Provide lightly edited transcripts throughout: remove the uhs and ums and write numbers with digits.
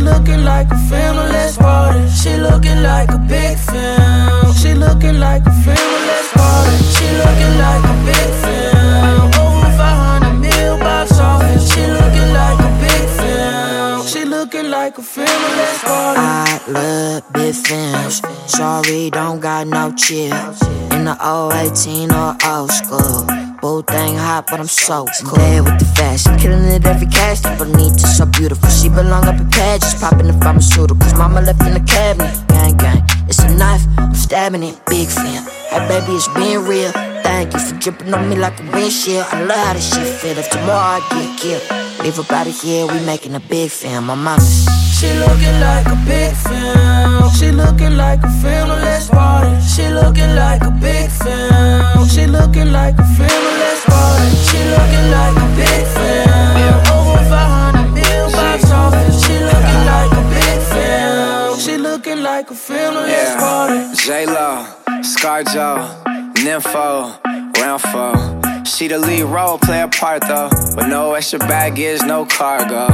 looking like a family, let's party. She looking like a big film. She looking like a family, let's party. She looking like a big film. Over 500 mil box office. She looking like a big film. She looking like a family, let's party. I love big films. Sorry, don't got no chill. In the 018 or old school. Boo thing hot, but I'm so cool. Bad with the fashion, killing it every casting. But need to so beautiful. She belong up in pageants, popping the pharmaceuticals. Mama left in the cabinet, gang gang. It's a knife, I'm stabbing it, big fan. Hey baby, it's being real. Thank you for dripping on me like a windshield. I love how this shit feel. If tomorrow I get killed, leave up out of here, we making a big film. I'm honest. She looking like a big film. She looking like a family, let's party. She looking like a big film. She looking like a family, let's party. She looking like a big film. Over 500 mil box office. She looking like a big film. She looking like a family, let's party. J-Lo, ScarJo, Nympho, round 4. She the lead role, play a part though. With no extra baggage, no cargo.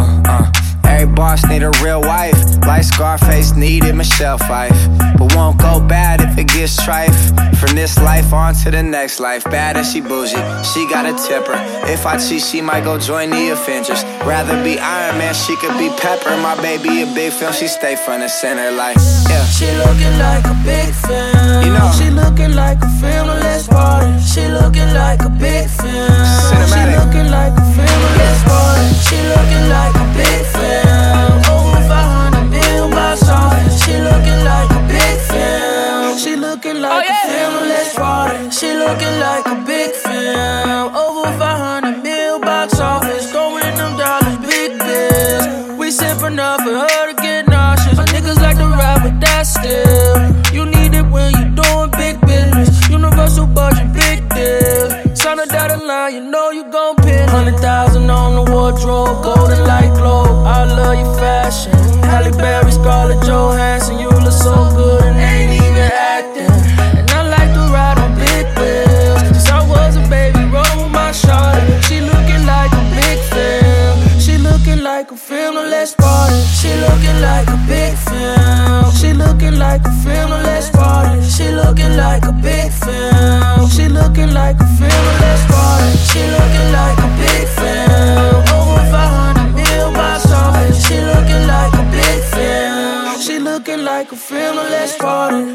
Every boss need a real wife, like Scarface needed Michelle Pfeiffer. But won't go bad if it gets strife. From this life on to the next life. Bad and she bougie, she got a tipper. If I cheat, she might go join the Avengers. Rather be Iron Man, she could be Pepper. My baby a big film, she stay front and center like, yeah. She looking like a big film. You know. She looking like a family, let's party. She looking like a big film. Cinematic. She looking like a family, let's party. She looking like a big film. Over 500 mil box office. She looking like a big film. She looking like a family, let's party. She looking like a big film. Over 500 mil box office. Throwing them dollars, big bills. We sipping up for her to get nauseous. My niggas like to ride with that still. You need it when you doing big business. Universal budget, big deal. Sign a dotted line, you know you gon' pin. 100,000 on the wardrobe, golden light glow. I love your fashion. Halle Berry, Scarlett Johansson, you look so good and ain't even acting. And I like to ride on big wheels. Since I was a baby, roll with my shawty. She looking like a big film. She looking like a family, let's party. She looking like a big film. She looking like a family, let's party. She looking like a big film. She looking like a family, let's party. She looking like a big film. Over 500 mil box office. She looking like a big film. She looking like a family, let's party.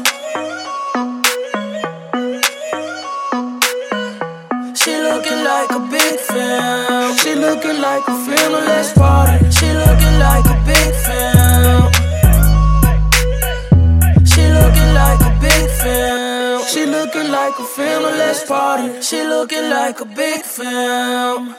She looking like a big film. She looking like a family, let's party. She looking like a big film. She looking like a big film. She looking like a family, let's party. She looking like a big film.